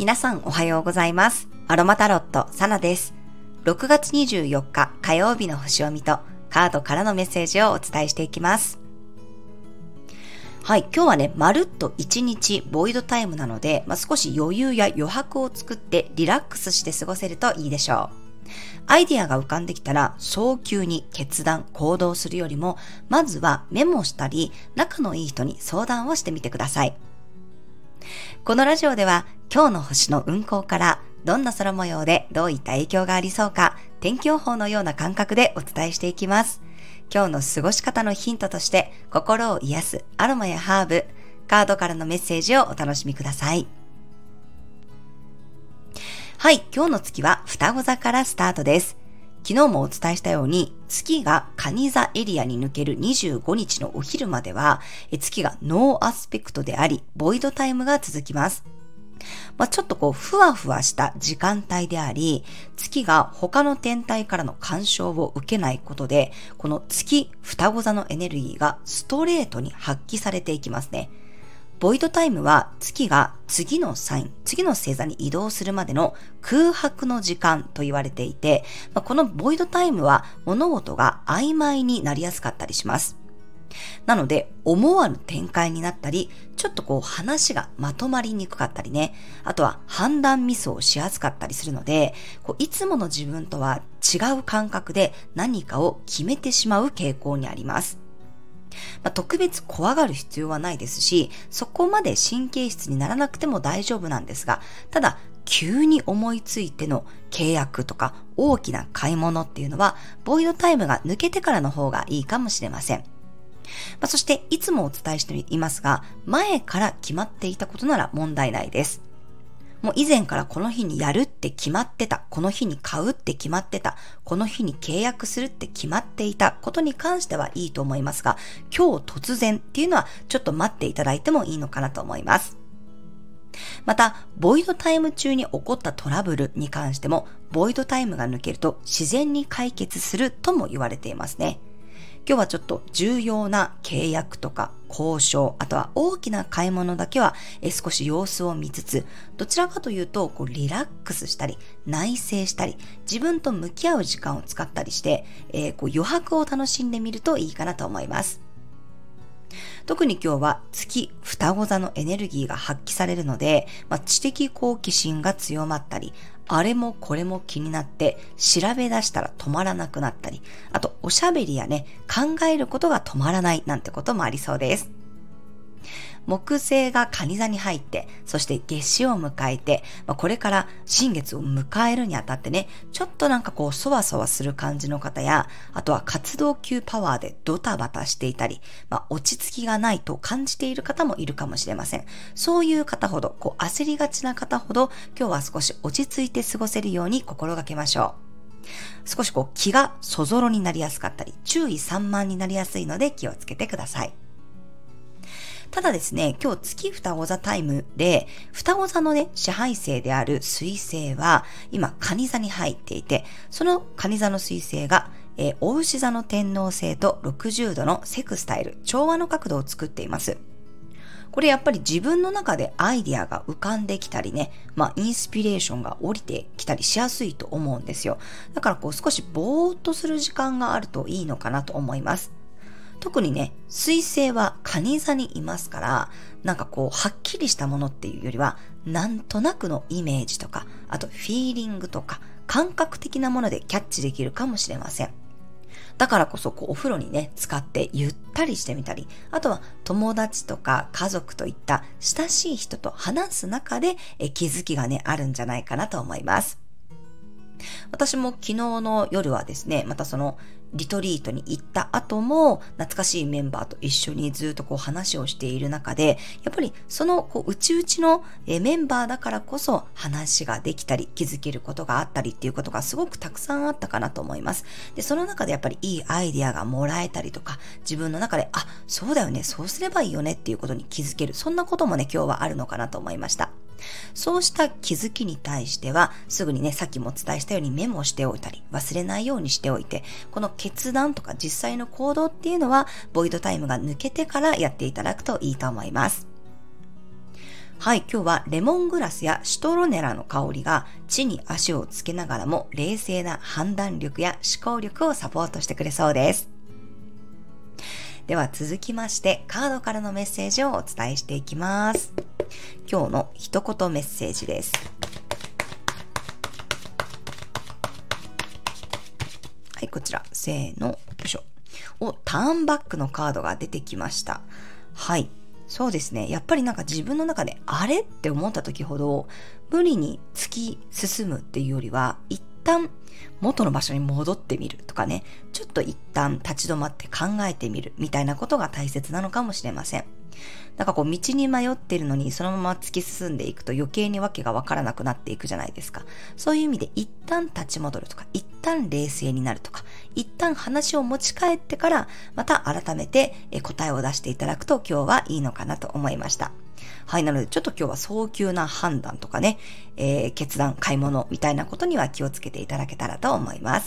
皆さんおはようございます。アロマタロットサナです。6月24日火曜日の星読みとカードからのメッセージをお伝えしていきます。はい、今日はね、まるっと1日ボイドタイムなので、少し余裕や余白を作ってリラックスして過ごせるといいでしょう。アイディアが浮かんできたら早急に決断、行動するよりも、まずはメモしたり、仲のいい人に相談をしてみてください。このラジオでは今日の星の運行からどんな空模様でどういった影響がありそうか、天気予報のような感覚でお伝えしていきます。今日の過ごし方のヒントとして心を癒すアロマやハーブ、カードからのメッセージをお楽しみください。はい、今日の月は双子座からスタートです。昨日もお伝えしたように、月が蟹座エリアに抜ける25日のお昼までは、月がノーアスペクトであり、ボイドタイムが続きます。ちょっとふわふわした時間帯であり、月が他の天体からの干渉を受けないことで、この月双子座のエネルギーがストレートに発揮されていきますね。ボイドタイムは月が次のサイン、次の星座に移動するまでの空白の時間と言われていて、このボイドタイムは物事が曖昧になりやすかったりします。なので思わぬ展開になったり、ちょっと話がまとまりにくかったりね、あとは判断ミスをしやすかったりするので、いつもの自分とは違う感覚で何かを決めてしまう傾向にあります。特別怖がる必要はないですし、そこまで神経質にならなくても大丈夫なんですが、ただ急に思いついての契約とか大きな買い物っていうのは、ボイドタイムが抜けてからの方がいいかもしれません。そしていつもお伝えしていますが、前から決まっていたことなら問題ないです。もう以前からこの日にやるって決まってた、この日に買うって決まってた、この日に契約するって決まっていたことに関してはいいと思いますが、今日突然っていうのはちょっと待っていただいてもいいのかなと思います。また、ボイドタイム中に起こったトラブルに関しても、ボイドタイムが抜けると自然に解決するとも言われていますね。今日はちょっと重要な契約とか交渉、あとは大きな買い物だけは少し様子を見つつ、どちらかというとリラックスしたり内省したり自分と向き合う時間を使ったりして、余白を楽しんでみるといいかなと思います。特に今日は月双子座のエネルギーが発揮されるので、知的好奇心が強まったり、あれもこれも気になって調べ出したら止まらなくなったり、あとおしゃべりやね、考えることが止まらないなんてこともありそうです。木星が蟹座に入って、そして夏至を迎えて、これから新月を迎えるにあたってね、ちょっとそわそわする感じの方や、あとは活動級パワーでドタバタしていたり、落ち着きがないと感じている方もいるかもしれません。そういう方ほど、焦りがちな方ほど、今日は少し落ち着いて過ごせるように心がけましょう。少し気がそぞろになりやすかったり、注意散漫になりやすいので気をつけてください。ただですね、今日月双子座タイムで、双子座のね、支配星である水星は、今、蟹座に入っていて、その蟹座の水星が、牡牛座の天王星と60度のセクスタイル、調和の角度を作っています。これやっぱり自分の中でアイディアが浮かんできたりね、インスピレーションが降りてきたりしやすいと思うんですよ。だから少しぼーっとする時間があるといいのかなと思います。特にね、水星は蟹座にいますから、はっきりしたものっていうよりは、なんとなくのイメージとか、あとフィーリングとか、感覚的なものでキャッチできるかもしれません。だからこそお風呂にね、使ってゆったりしてみたり、あとは友達とか家族といった親しい人と話す中で気づきがね、あるんじゃないかなと思います。私も昨日の夜はですね、またそのリトリートに行った後も懐かしいメンバーと一緒にずっと話をしている中で、やっぱりその内々のメンバーだからこそ話ができたり気づけることがあったりっていうことがすごくたくさんあったかなと思います。で、その中でやっぱりいいアイディアがもらえたりとか、自分の中でそうだよね、そうすればいいよねっていうことに気づける、そんなこともね、今日はあるのかなと思いました。そうした気づきに対しては、すぐにね、さっきもお伝えしたようにメモしておいたり、忘れないようにしておいて、この決断とか実際の行動っていうのは、ボイドタイムが抜けてからやっていただくといいと思います。 はい、今日はレモングラスやシトロネラの香りが地に足をつけながらも冷静な判断力や思考力をサポートしてくれそうです。では続きましてカードからのメッセージをお伝えしていきます。今日の一言メッセージです。はい、こちら、せーの、よいしょ。ターンバックのカードが出てきました。はい。そうですね。やっぱりなんか自分の中であれって思った時ほど無理に突き進むっていうよりは一旦元の場所に戻ってみるとかね、ちょっと一旦立ち止まって考えてみるみたいなことが大切なのかもしれません。なんかこう道に迷ってるのにそのまま突き進んでいくと余計にわけがわからなくなっていくじゃないですか。そういう意味で一旦立ち戻るとか、一旦冷静になるとか、一旦話を持ち帰ってからまた改めて答えを出していただくと今日はいいのかなと思いました。はい、なのでちょっと今日は早急な判断とかね、決断、買い物みたいなことには気をつけていただけたらと思います。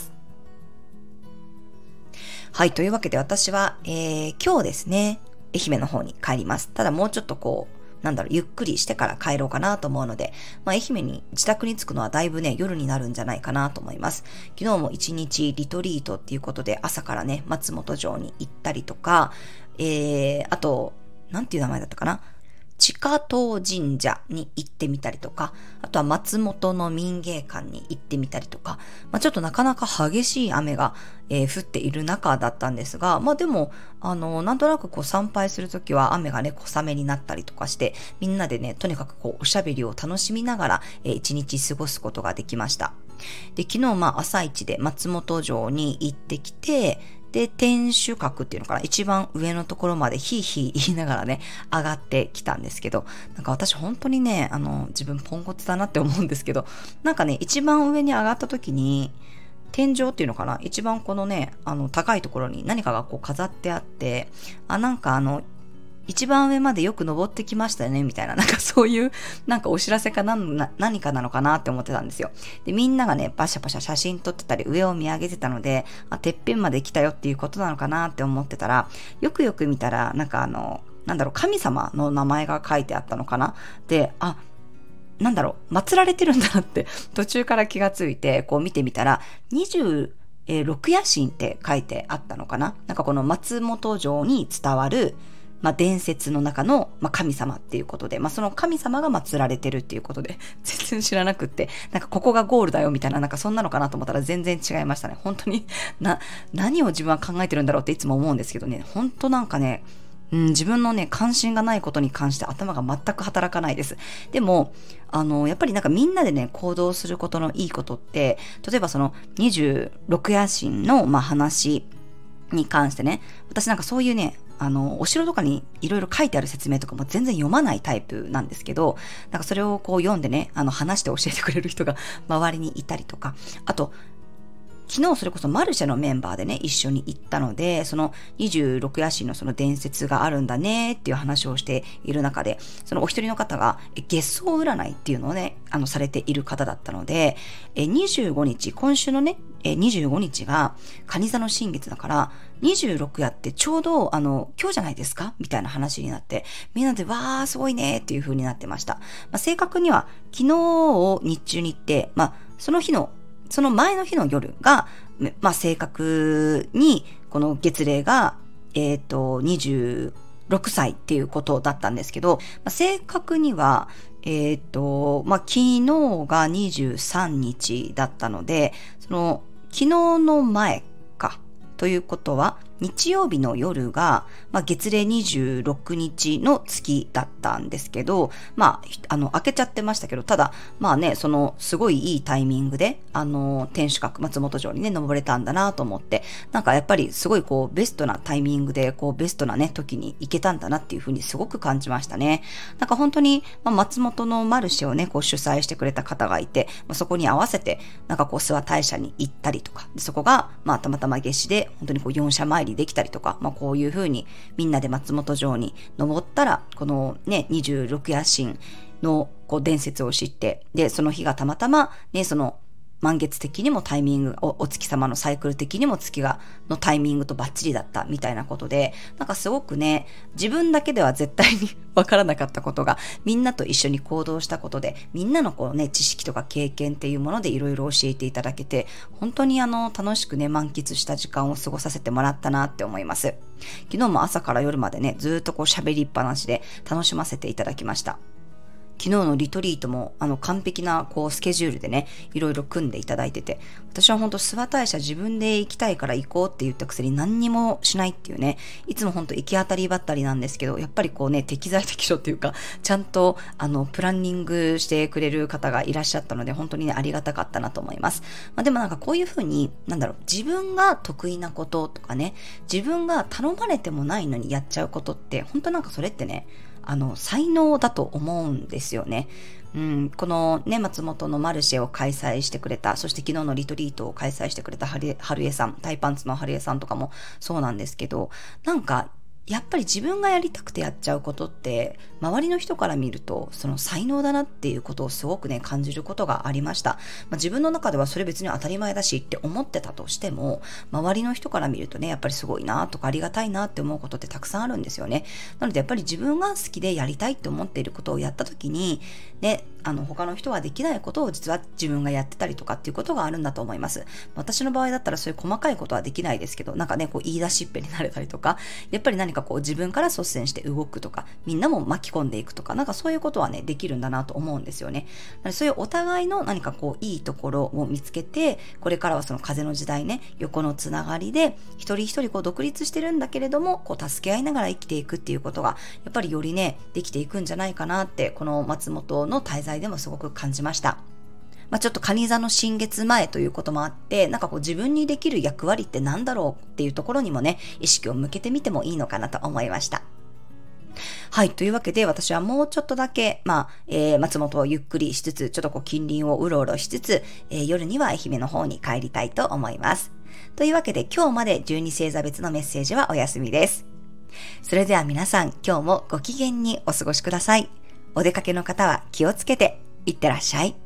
はい、というわけで私は、今日ですね、愛媛の方に帰ります。ただもうちょっとゆっくりしてから帰ろうかなと思うので、愛媛に自宅に着くのはだいぶね、夜になるんじゃないかなと思います。昨日も一日リトリートっていうことで朝からね、松本城に行ったりとか、あと、なんていう名前だったかな？地下東神社に行ってみたりとか、あとは松本の民芸館に行ってみたりとか、ちょっとなかなか激しい雨が、降っている中だったんですが、でも、なんとなく参拝するときは雨がね、小雨になったりとかして、みんなでね、とにかくおしゃべりを楽しみながら、一日過ごすことができました。で、昨日朝一で松本城に行ってきて、で、天守閣っていうのかな、一番上のところまでヒーヒー言いながらね、上がってきたんですけど、なんか私本当にね、自分ポンコツだなって思うんですけど、なんかね、一番上に上がった時に、天井っていうのかな、一番このね、高いところに何かが飾ってあって、なんか一番上までよく登ってきましたね、みたいな、なんかそういう、なんかお知らせか何かなのかなって思ってたんですよ。で、みんながね、バシャバシャ写真撮ってたり、上を見上げてたので、てっぺんまで来たよっていうことなのかなって思ってたら、よくよく見たら、なんか神様の名前が書いてあったのかな。で、祀られてるんだなって途中から気がついて、見てみたら、26夜神って書いてあったのかな。なんかこの松本城に伝わる、伝説の中の、神様っていうことで、その神様が祀られてるっていうことで、全然知らなくって、なんかここがゴールだよみたいな、なんかそんなのかなと思ったら全然違いましたね。本当に、何を自分は考えてるんだろうっていつも思うんですけどね、本当なんかね、自分のね、関心がないことに関して頭が全く働かないです。でも、やっぱりなんかみんなでね、行動することのいいことって、例えばその26夜神の、話に関してね、私なんかそういうね、お城とかにいろいろ書いてある説明とかも全然読まないタイプなんですけど、なんかそれを読んでね、話して教えてくれる人が周りにいたりとか、あと、昨日それこそマルシェのメンバーでね、一緒に行ったので、その26夜神のその伝説があるんだねっていう話をしている中で、そのお一人の方が月相占いっていうのをね、されている方だったので、25日、今週のね、25日が蟹座の新月だから、26夜ってちょうど今日じゃないですかみたいな話になって、みんなでわーすごいねっていう風になってました。正確には昨日を日中に行って、その前の日の夜が、正確にこの月齢が26歳っていうことだったんですけど、正確には昨日が23日だったので、その昨日の前かということは日曜日の夜が、月齢26日の月だったんですけど、開けちゃってましたけど、ただ、その、すごいいいタイミングで、天守閣、松本城にね、登れたんだなと思って、なんかやっぱりすごいベストなタイミングで、ベストなね、時に行けたんだなっていうふうにすごく感じましたね。なんか本当に、松本のマルシェをね、主催してくれた方がいて、そこに合わせて、なんか諏訪大社に行ったりとか、そこが、たまたま夏至で、本当に4社参りできたりとか、こういう風にみんなで松本城に登ったら、このね、26夜神の伝説を知って、で、その日がたまたまね、その満月的にもタイミング、お月様のサイクル的にも月のタイミングとバッチリだったみたいなことで、なんかすごくね、自分だけでは絶対にわからなかったことが、みんなと一緒に行動したことで、みんなの知識とか経験っていうものでいろいろ教えていただけて、本当に楽しくね、満喫した時間を過ごさせてもらったなって思います。昨日も朝から夜までね、ずっと喋りっぱなしで楽しませていただきました。昨日のリトリートも完璧なスケジュールでね、いろいろ組んでいただいてて、私は本当諏訪大社自分で行きたいから行こうって言ったくせに何にもしないっていうね、いつも本当行き当たりばったりなんですけど、やっぱり適材適所っていうか、ちゃんとプランニングしてくれる方がいらっしゃったので、本当にね、ありがたかったなと思います。でもなんかこういうふうに、自分が得意なこととかね、自分が頼まれてもないのにやっちゃうことって、本当なんかそれってね、才能だと思うんですよね。このね、松本のマルシェを開催してくれた、そして昨日のリトリートを開催してくれた春江さん、タイパンツの春江さんとかもそうなんですけど、なんか、やっぱり自分がやりたくてやっちゃうことって、周りの人から見ると、その才能だなっていうことをすごくね、感じることがありました。自分の中ではそれ別に当たり前だしって思ってたとしても、周りの人から見るとね、やっぱりすごいなとかありがたいなって思うことってたくさんあるんですよね。なのでやっぱり自分が好きでやりたいって思っていることをやったときに、ね、他の人はできないことを実は自分がやってたりとかっていうことがあるんだと思います。私の場合だったらそういう細かいことはできないですけど、なんかね、言い出しっぺになれたりとか、やっぱり何か自分から率先して動くとか、みんなも巻き込んでいくとか、なんかそういうことはね、できるんだなと思うんですよね。そういうお互いの何かいいところを見つけて、これからはその風の時代ね、横のつながりで、一人一人独立してるんだけれども、助け合いながら生きていくっていうことが、やっぱりよりね、できていくんじゃないかなって、この松本の滞在でもすごく感じました。ちょっと蟹座の新月前ということもあって、なんか自分にできる役割って何だろうっていうところにもね、意識を向けてみてもいいのかなと思いました。はい。というわけで、私はもうちょっとだけ、松本をゆっくりしつつ、ちょっと近隣をうろうろしつつ、夜には愛媛の方に帰りたいと思います。というわけで、今日まで12星座別のメッセージはお休みです。それでは皆さん、今日もご機嫌にお過ごしください。お出かけの方は気をつけて、いってらっしゃい。